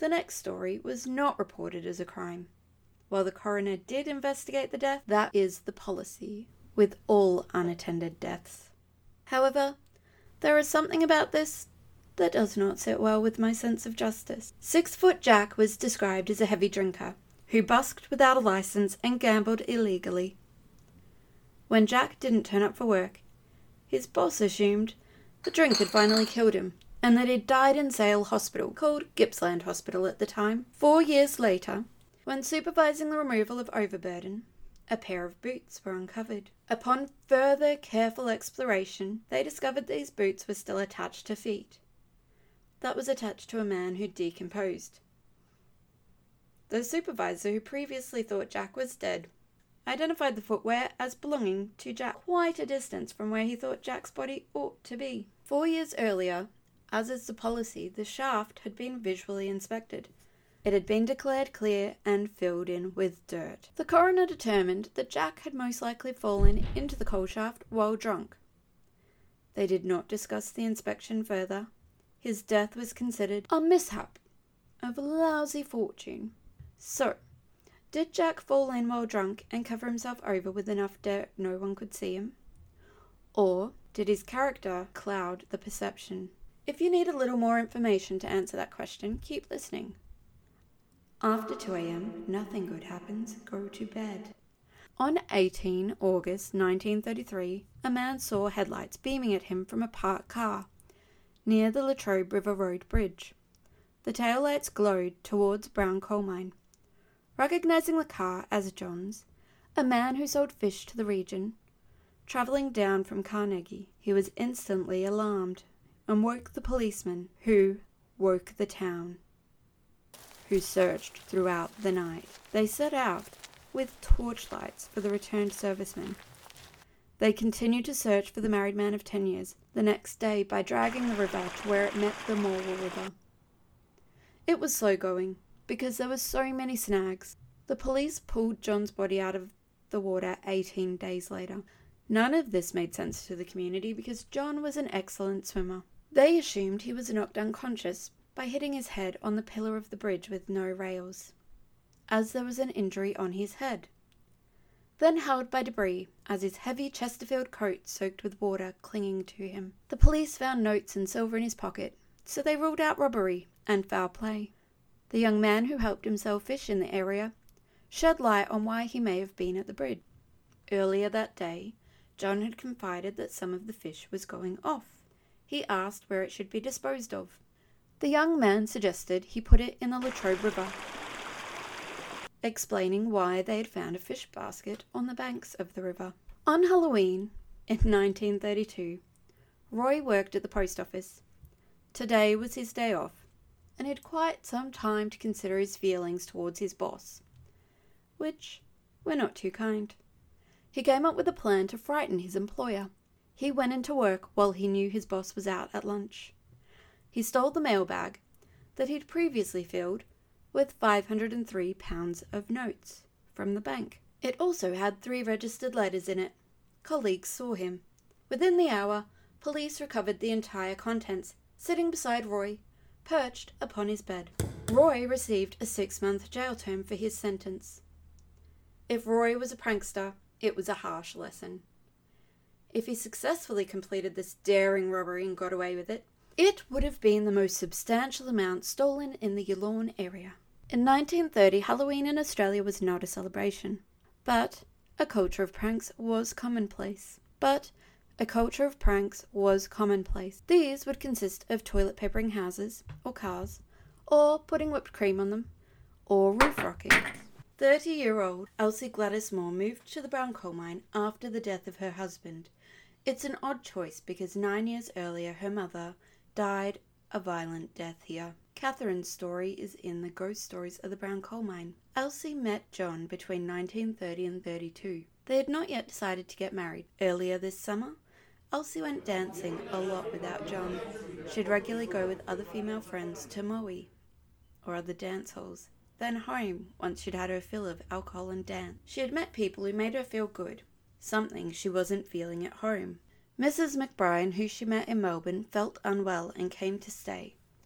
The next story was not reported as a crime. While the coroner did investigate the death, that is the policy with all unattended deaths. However, there is something about this that does not sit well with my sense of justice. 6-foot Jack was described as a heavy drinker who busked without a license and gambled illegally. When Jack didn't turn up for work, his boss assumed the drink had finally killed him and that he'd died in Sale Hospital, called Gippsland Hospital at the time. 4 years later, when supervising the removal of overburden, a pair of boots were uncovered. Upon further careful exploration, they discovered these boots were still attached to feet. That was attached to a man who'd decomposed. The supervisor, who previously thought Jack was dead, identified the footwear as belonging to Jack, quite a distance from where he thought Jack's body ought to be. 4 years earlier, as is the policy, the shaft had been visually inspected. It had been declared clear and filled in with dirt. The coroner determined that Jack had most likely fallen into the coal shaft while drunk. They did not discuss the inspection further. His death was considered a mishap of lousy fortune. So, did Jack fall in while drunk and cover himself over with enough dirt no one could see him? Or did his character cloud the perception? If you need a little more information to answer that question, keep listening. After 2 a.m, nothing good happens. Go to bed. On 18 August 1933, a man saw headlights beaming at him from a parked car near the Latrobe River Road Bridge. The taillights glowed towards Brown Coal Mine. Recognizing the car as John's, a man who sold fish to the region, travelling down from Carnegie, he was instantly alarmed and woke the policeman, who woke the town, who searched throughout the night. They set out with torchlights for the returned servicemen. They continued to search for the married man of 10 years the next day by dragging the river to where it met the Morwell River. It was slow going because there were so many snags. The police pulled John's body out of the water 18 days later. None of this made sense to the community because John was an excellent swimmer. They assumed he was knocked unconscious by hitting his head on the pillar of the bridge with no rails, as there was an injury on his head. Then held by debris, as his heavy Chesterfield coat soaked with water clinging to him. The police found notes and silver in his pocket, so they ruled out robbery and foul play. The young man who helped himself fish in the area shed light on why he may have been at the bridge. Earlier that day, John had confided that some of the fish was going off. He asked where it should be disposed of. The young man suggested he put it in the Latrobe River, explaining why they had found a fish basket on the banks of the river. On Halloween in 1932, Roy worked at the post office. Today was his day off, and he had quite some time to consider his feelings towards his boss, which were not too kind. He came up with a plan to frighten his employer. He went into work while he knew his boss was out at lunch. He stole the mailbag that he'd previously filled with £503 of notes from the bank. It also had 3 registered letters in it. Colleagues saw him. Within the hour, police recovered the entire contents, sitting beside Roy, perched upon his bed. Roy received a 6-month jail term for his sentence. If Roy was a prankster, it was a harsh lesson. If he successfully completed this daring robbery and got away with it, it would have been the most substantial amount stolen in the Yallourn area. In 1930, Halloween in Australia was not a celebration, but a culture of pranks was commonplace. These would consist of toilet papering houses or cars, or putting whipped cream on them, or roof rocking. 30-year-old Elsie Gladys Moore moved to the Brown Coal Mine after the death of her husband. It's an odd choice because 9 years earlier her mother died a violent death here. Catherine's story is in the Ghost Stories of the Brown Coal Mine. Elsie met John between 1930 and 32. They had not yet decided to get married. Earlier this summer, Elsie went dancing a lot without John. She'd regularly go with other female friends to Moe or other dance halls, then home once she'd had her fill of alcohol and dance. She had met people who made her feel good, something she wasn't feeling at home. Mrs. McBrien, who she met in Melbourne, felt unwell and came to stay.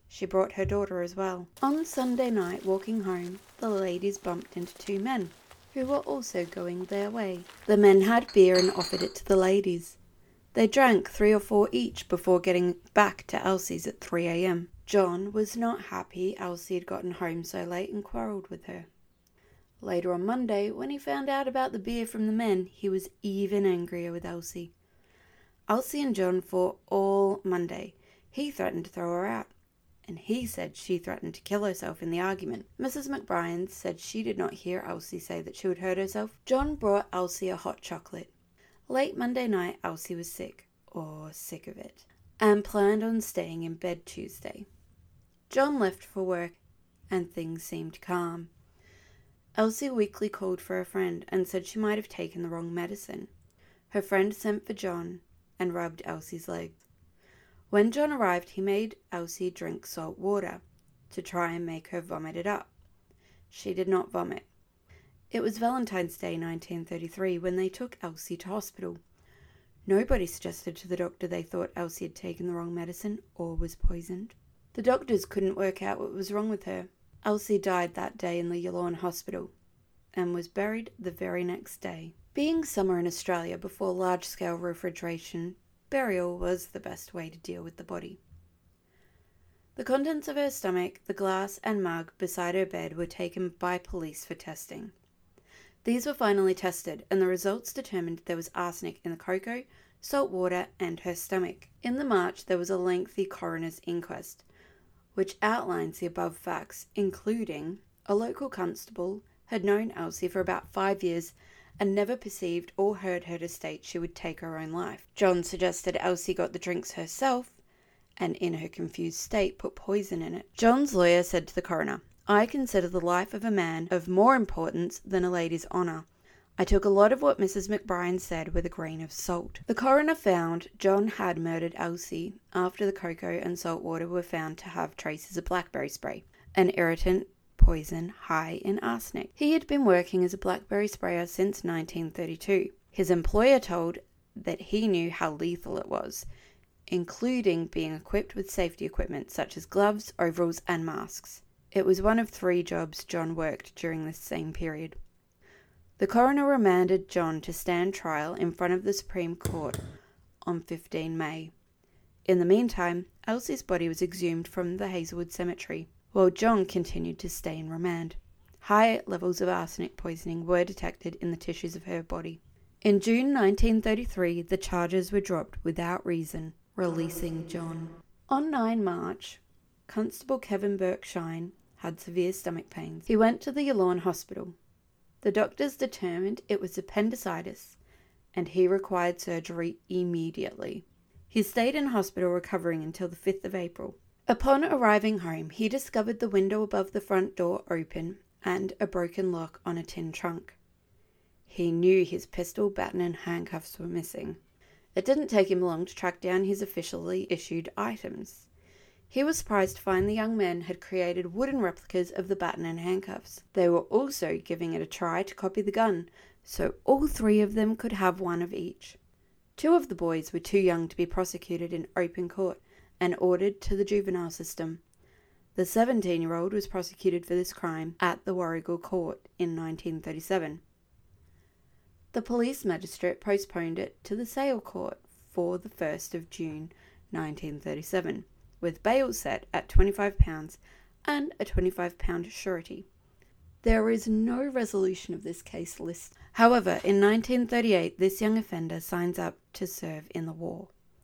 She brought her daughter as well. On Sunday night, walking home, the ladies bumped into two men, who were also going their way. The men had beer and offered it to the ladies. They drank 3 or 4 each before getting back to Elsie's at 3 a.m. John was not happy Elsie had gotten home so late and quarrelled with her. Later on Monday, when he found out about the beer from the men, he was even angrier with Elsie. Elsie and John fought all Monday. He threatened to throw her out, and he said she threatened to kill herself in the argument. Mrs. McBrien said she did not hear Elsie say that she would hurt herself. John brought Elsie a hot chocolate. Late Monday night, Elsie was sick, or sick of it, and planned on staying in bed Tuesday. John left for work, and things seemed calm. Elsie weakly called for a friend and said she might have taken the wrong medicine. Her friend sent for John and rubbed Elsie's legs. When John arrived, he made Elsie drink salt water to try and make her vomit it up. She did not vomit. It was Valentine's Day 1933 when they took Elsie to hospital. Nobody suggested to the doctor they thought Elsie had taken the wrong medicine or was poisoned. The doctors couldn't work out what was wrong with her. Elsie died that day in the Yallourn Hospital and was buried the very next day. Being summer in Australia before large-scale refrigeration, burial was the best way to deal with the body. The contents of her stomach, the glass and mug beside her bed were taken by police for testing. These were finally tested, and the results determined there was arsenic in the cocoa, salt water, and her stomach. In the March, there was a lengthy coroner's inquest, which outlines the above facts, including a local constable had known Elsie for about 5 years and never perceived or heard her to state she would take her own life. John suggested Elsie got the drinks herself and in her confused state put poison in it. John's lawyer said to the coroner, "I consider the life of a man of more importance than a lady's honour. I took a lot of what Mrs. McBrien said with a grain of salt." The coroner found John had murdered Elsie after the cocoa and salt water were found to have traces of blackberry spray, an irritant poison high in arsenic. He had been working as a blackberry sprayer since 1932. His employer told that he knew how lethal it was, including being equipped with safety equipment such as gloves, overalls, and masks. It was one of 3 jobs John worked during this same period. The coroner remanded John to stand trial in front of the Supreme Court on 15 May. In the meantime, Elsie's body was exhumed from the Hazelwood Cemetery, while John continued to stay in remand. High levels of arsenic poisoning were detected in the tissues of her body. In June 1933, the charges were dropped without reason, releasing John. On 9 March, Constable Kevin Berkshire had severe stomach pains. He went to the Yallourn Hospital. The doctors determined it was appendicitis, and he required surgery immediately. He stayed in hospital recovering until the 5th of April. Upon arriving home, he discovered the window above the front door open and a broken lock on a tin trunk. He knew his pistol, baton, and handcuffs were missing. It didn't take him long to track down his officially issued items. He was surprised to find the young men had created wooden replicas of the baton and handcuffs. They were also giving it a try to copy the gun, so all 3 of them could have one of each. 2 of the boys were too young to be prosecuted in open court and ordered to the juvenile system. The 17-year-old was prosecuted for this crime at the Warragul Court in 1937. The police magistrate postponed it to the Sale Court for the 1st of June 1937. With bail set at £25 and a £25 surety. There is no resolution of this case list. However, in 1938, this young offender signs up to serve in the war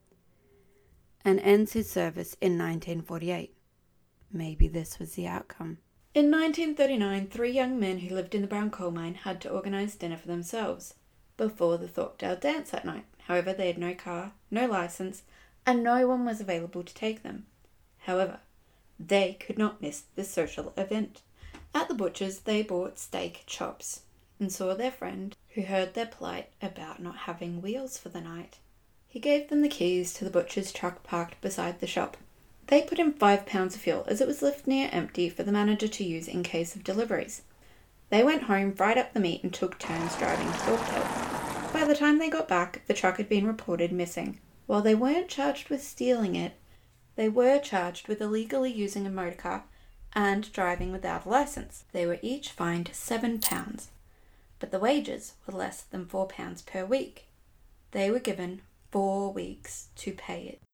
and ends his service in 1948. Maybe this was the outcome. In 1939, 3 young men who lived in the brown coal mine had to organise dinner for themselves before the Thorpdale dance that night. However, they had no car, no licence, and no one was available to take them. However, they could not miss this social event. At the butcher's, they bought steak chops and saw their friend, who heard their plight about not having wheels for the night. He gave them the keys to the butcher's truck parked beside the shop. They put in £5 of fuel as it was left near empty for the manager to use in case of deliveries. They went home, fried up the meat, and took turns driving to Thorpdale. By the time they got back, the truck had been reported missing. While they weren't charged with stealing it, They were charged with illegally using a motorcar and driving without a license. They were each fined £7, but the wages were less than £4 per week. They were given 4 weeks to pay it.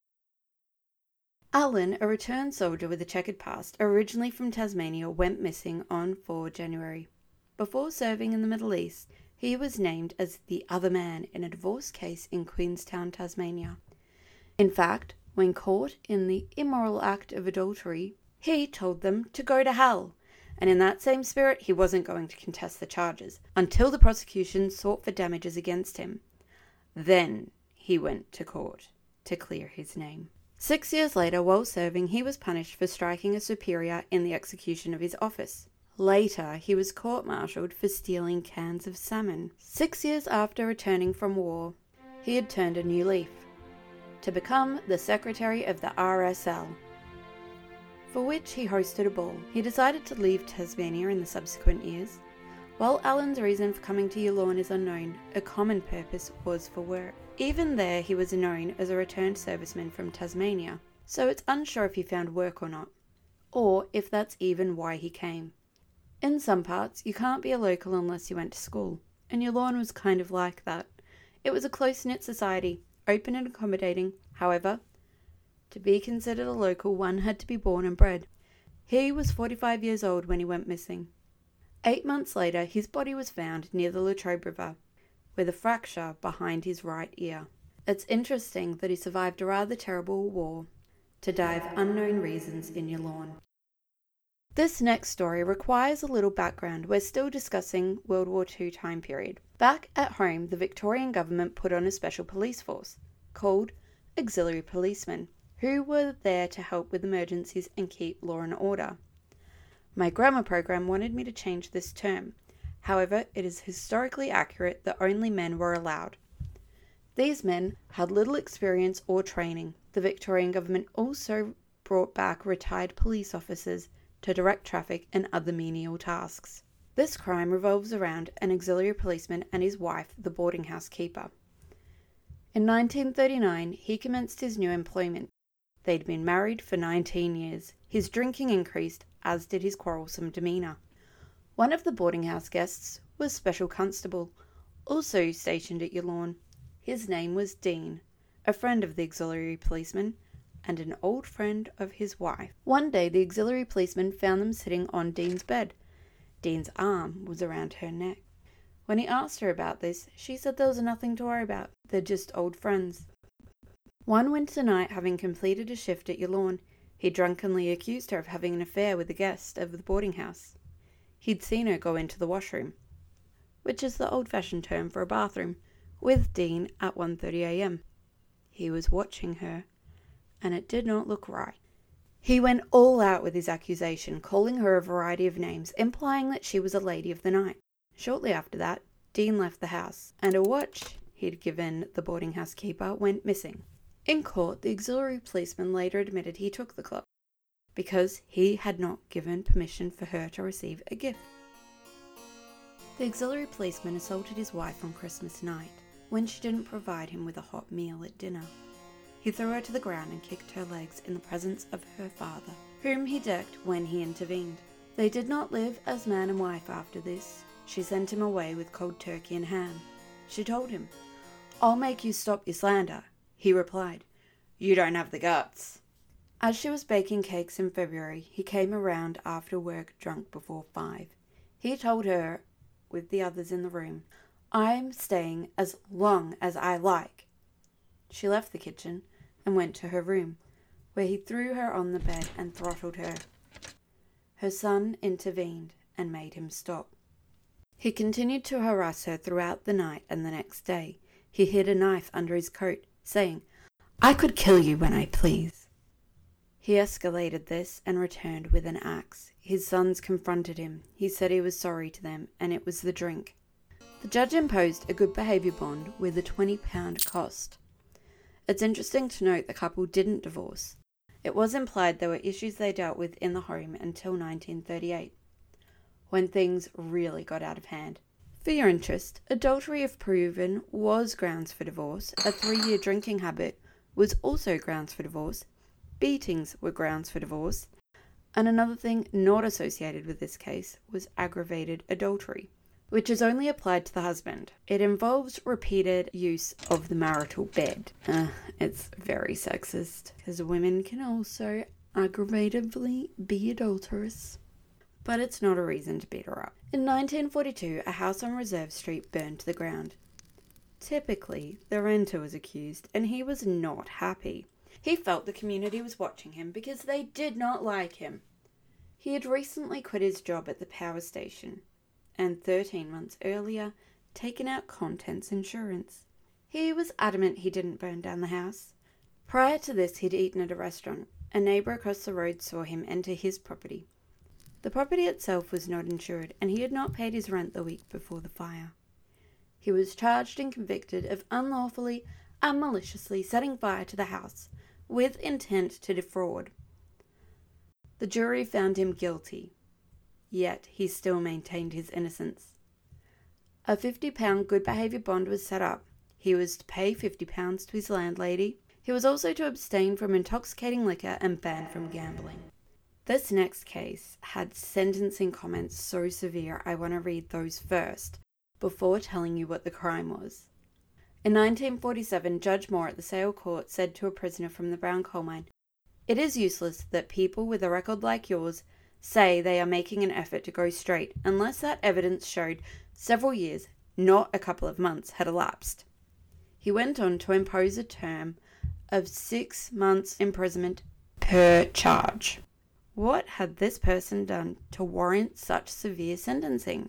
Alan, a returned soldier with a checkered past, originally from Tasmania, went missing on 4 January. Before serving in the Middle East, he was named as the other man in a divorce case in Queenstown, Tasmania. In fact, when caught in the immoral act of adultery, he told them to go to hell, and in that same spirit he wasn't going to contest the charges until the prosecution sought for damages against him. Then he went to court to clear his name. 6 years later, while serving, he was punished for striking a superior in the execution of his office. Later, he was court-martialed for stealing cans of salmon. 6 years after returning from war, he had turned a new leaf to become the secretary of the RSL, for which he hosted a ball. He decided to leave Tasmania in the subsequent years. While Alan's reason for coming to Yallourn is unknown, a common purpose was for work. Even there, he was known as a returned serviceman from Tasmania, so it's unsure if he found work or not, or if that's even why he came. In some parts, you can't be a local unless you went to school, and Yallourn was kind of like that. It was a close-knit society, open and accommodating. However, to be considered a local, one had to be born and bred. He was 45 years old when he went missing. 8 months later, his body was found near the Latrobe River, with a fracture behind his right ear. It's interesting that he survived a rather terrible war to die of unknown reasons in Yallourn. This next story requires a little background. We're still discussing World War II time period. Back at home, the Victorian government put on a special police force called auxiliary policemen, who were there to help with emergencies and keep law and order. My grammar program wanted me to change this term. However, it is historically accurate that only men were allowed. These men had little experience or training. The Victorian government also brought back retired police officers to direct traffic and other menial tasks. This crime revolves around an auxiliary policeman and his wife, the boarding house keeper. In 1939, he commenced his new employment. They'd been married for 19 years. His drinking increased, as did his quarrelsome demeanour. One of the boarding house guests was Special Constable, also stationed at Yallourn. His name was Dean, a friend of the auxiliary policeman and an old friend of his wife. One day the auxiliary policeman found them sitting on Dean's bed. Dean's arm was around her neck. When he asked her about this, she said there was nothing to worry about. They're just old friends. One winter night, having completed a shift at Yallourn, he drunkenly accused her of having an affair with a guest of the boarding house. He'd seen her go into the washroom, which is the old-fashioned term for a bathroom, with Dean at 1:30 a.m. He was watching her, and it did not look right. He went all out with his accusation, calling her a variety of names, implying that she was a lady of the night. Shortly after that, Dean left the house, and a watch he'd given the boarding house keeper went missing. In court, the auxiliary policeman later admitted he took the clock because he had not given permission for her to receive a gift. The auxiliary policeman assaulted his wife on Christmas night when she didn't provide him with a hot meal at dinner. He threw her to the ground and kicked her legs in the presence of her father, whom he decked when he intervened. They did not live as man and wife after this. She sent him away with cold turkey and ham. She told him, "I'll make you stop your slander." He replied, "You don't have the guts." As she was baking cakes in February, he came around after work drunk before 5. He told her, with the others in the room, "I'm staying as long as I like." She left the kitchen and went to her room, where he threw her on the bed and throttled her. Her son intervened and made him stop. He continued to harass her throughout the night, and the next day he hid a knife under his coat, saying, "I could kill you when I please." He escalated this and returned with an axe. His sons confronted him. He said he was sorry to them, and it was the drink. The judge imposed a good behaviour bond with a £20 cost. It's interesting to note the couple didn't divorce. It was implied there were issues they dealt with in the home until 1938, when things really got out of hand. For your interest, adultery, if proven, was grounds for divorce. A 3-year drinking habit was also grounds for divorce, beatings were grounds for divorce, and another thing not associated with this case was aggravated adultery, which is only applied to the husband. It involves repeated use of the marital bed. It's very sexist, because women can also aggravatively be adulterous. But it's not a reason to beat her up. In 1942, a house on Reserve Street burned to the ground. Typically, the renter was accused, and he was not happy. He felt the community was watching him because they did not like him. He had recently quit his job at the power station, and 13 months earlier, taken out contents insurance. He was adamant he didn't burn down the house. Prior to this, he'd eaten at a restaurant. A neighbour across the road saw him enter his property. The property itself was not insured, and he had not paid his rent the week before the fire. He was charged and convicted of unlawfully and maliciously setting fire to the house with intent to defraud. The jury found him guilty, yet he still maintained his innocence. A £50 good behaviour bond was set up. He was to pay £50 to his landlady. He was also to abstain from intoxicating liquor and banned from gambling. This next case had sentencing comments so severe I want to read those first, before telling you what the crime was. In 1947, Judge Moore at the Sale Court said to a prisoner from the Brown coal mine, "It is useless that people with a record like yours say they are making an effort to go straight unless that evidence showed several years, not a couple of months, had elapsed." He went on to impose a term of 6 months imprisonment per charge. What had this person done to warrant such severe sentencing?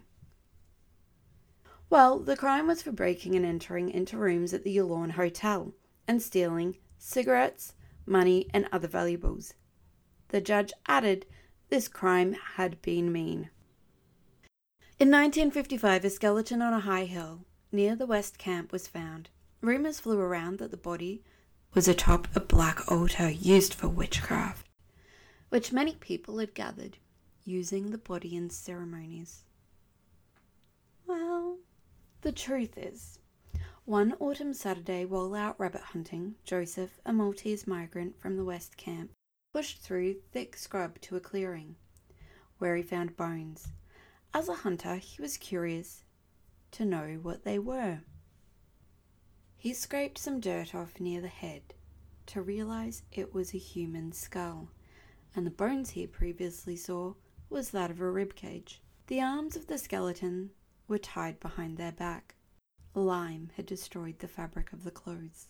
Well, the crime was for breaking and entering into rooms at the Yulon Hotel and stealing cigarettes, money, and other valuables. The judge added this crime had been mean. In 1955, a skeleton on a high hill near the West Camp was found. Rumours flew around that the body was atop a black altar used for witchcraft, which many people had gathered, using the body in ceremonies. Well, the truth is, one autumn Saturday while out rabbit hunting, Joseph, a Maltese migrant from the West Camp, pushed through thick scrub to a clearing, where he found bones. As a hunter, he was curious to know what they were. He scraped some dirt off near the head to realize it was a human skull, and the bones he previously saw was that of a ribcage. The arms of the skeleton were tied behind their back. Lime had destroyed the fabric of the clothes.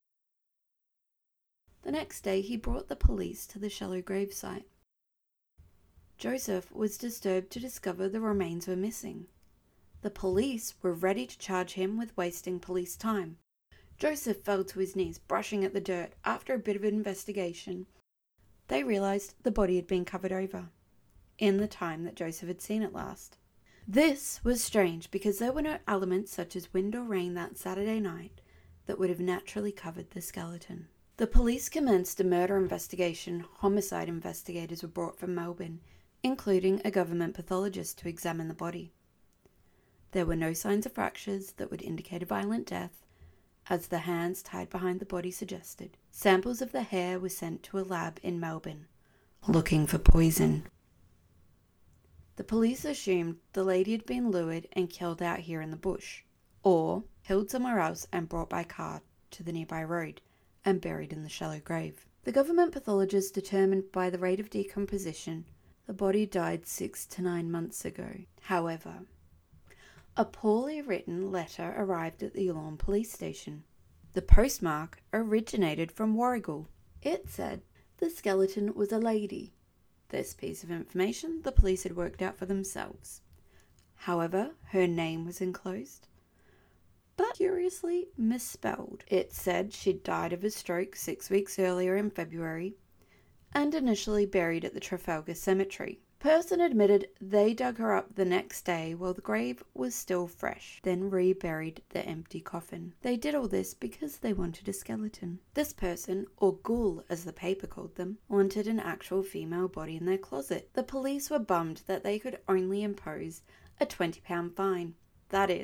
The next day he brought the police to the shallow gravesite. Joseph was disturbed to discover the remains were missing. The police were ready to charge him with wasting police time. Joseph fell to his knees, brushing at the dirt. After a bit of investigation, they realized the body had been covered over, in the time that Joseph had seen it last. This was strange because there were no elements such as wind or rain that Saturday night that would have naturally covered the skeleton. The police commenced a murder investigation. Homicide investigators were brought from Melbourne, including a government pathologist to examine the body. There were no signs of fractures that would indicate a violent death, as the hands tied behind the body suggested. Samples of the hair were sent to a lab in Melbourne, looking for poison. The police assumed the lady had been lured and killed out here in the bush, or killed somewhere else and brought by car to the nearby road and buried in the shallow grave. The government pathologist determined by the rate of decomposition the body died 6 to 9 months ago. However, a poorly written letter arrived at the Yulon police station. The postmark originated from Warragul. It said the skeleton was a lady. This piece of information the police had worked out for themselves. However, her name was enclosed, but curiously misspelled. It said she'd died of a stroke 6 weeks earlier in February and initially buried at the Trafalgar Cemetery. Person admitted they dug her up the next day while the grave was still fresh, then reburied the empty coffin. They did all this because they wanted a skeleton. This person, or ghoul as the paper called them, wanted an actual female body in their closet. The police were bummed that they could only impose a £20 fine. That is,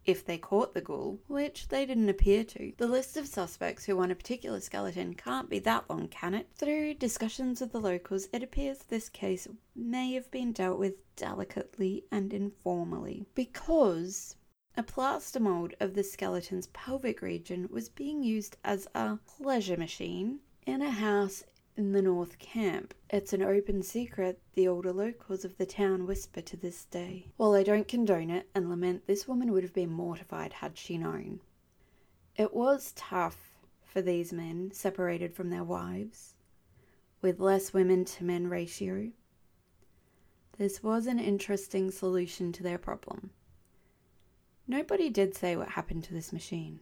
if they caught the ghoul, which they didn't appear to. The list of suspects who want a particular skeleton can't be that long, can it? Through discussions with the locals, it appears this case may have been dealt with delicately and informally, because a plaster mould of the skeleton's pelvic region was being used as a pleasure machine in a house in the North Camp. It's an open secret the older locals of the town whisper to this day. While I don't condone it and lament, this woman would have been mortified had she known. It was tough for these men separated from their wives, with less women to men ratio. This was an interesting solution to their problem. Nobody did say what happened to this machine.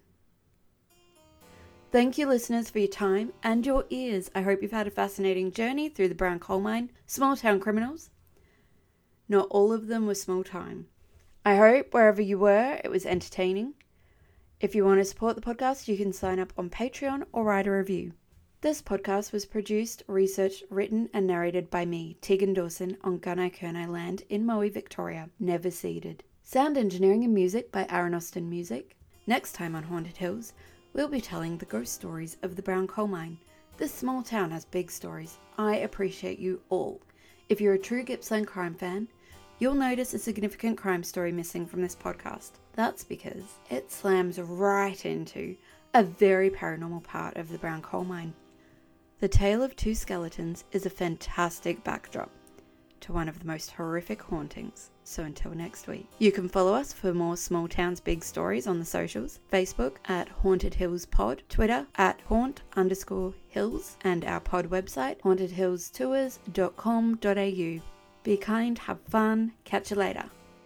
Thank you, listeners, for your time and your ears. I hope you've had a fascinating journey through the Brown Coal Mine, small town criminals. Not all of them were small time. I hope wherever you were, it was entertaining. If you want to support the podcast, you can sign up on Patreon or write a review. This podcast was produced, researched, written and narrated by me, Tegan Dawson, on Gunai Kurnai land in Moe, Victoria, never ceded. Sound engineering and music by Aaron Austin Music. Next time on Haunted Hills, we'll be telling the ghost stories of the Brown Coal Mine. This small town has big stories. I appreciate you all. If you're a true Gippsland crime fan, you'll notice a significant crime story missing from this podcast. That's because it slams right into a very paranormal part of the Brown Coal Mine. The Tale of Two Skeletons is a fantastic backdrop to one of the most horrific hauntings. So until next week, you can follow us for more small towns big stories on the socials. Facebook at Haunted Hills Pod, Twitter at haunt_hills, and our pod website hauntedhillstours.com.au. Be kind, have fun, catch you later.